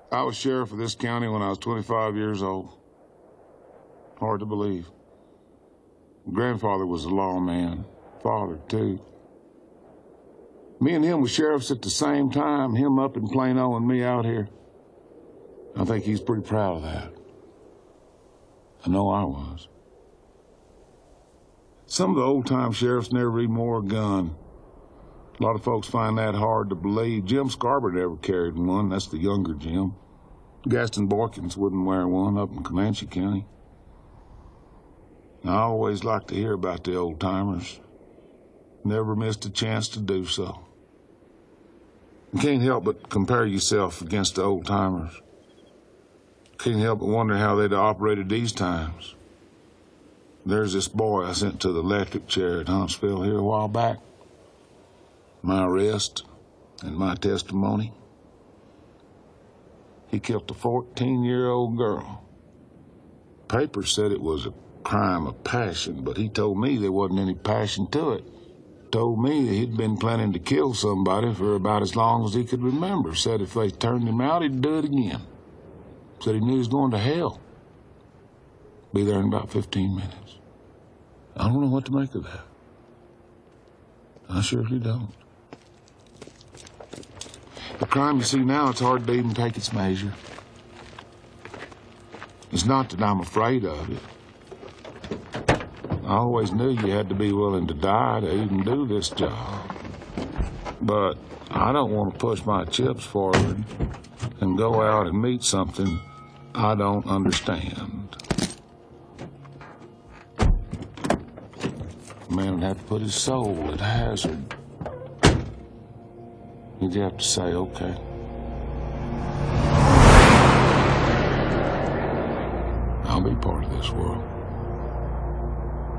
I was sheriff of this county when I was 25 years old. Hard to believe. Grandfather was a lawman. Father, too. Me and him were sheriffs at the same time, him up in Plano and me out here. I think he's pretty proud of that. I know I was. Some of the old-time sheriffs never even wore a gun. A lot of folks find that hard to believe. Jim Scarborough never carried one. That's the younger Jim. Gaston Boykins wouldn't wear one up in Comanche County. I always like to hear about the old-timers. Never missed a chance to do so. You can't help but compare yourself against the old-timers. Can't help but wonder how they'd have operated these times. There's this boy I sent to the electric chair at Huntsville here a while back. My arrest and my testimony. He killed a 14-year-old girl. Papers said it was a crime of passion, but he told me there wasn't any passion to it. Told me that he'd been planning to kill somebody for about as long as he could remember. Said if they turned him out, he'd do it again. Said he knew he was going to hell. Be there in about 15 minutes. I don't know what to make of that. I surely don't. The crime you see now, it's hard to even take its measure. It's not that I'm afraid of it. I always knew you had to be willing to die to even do this job. But I don't want to push my chips forward and go out and meet something I don't understand. A man would have to put his soul at hazard. You'd have to say, okay. I'll be part of this world.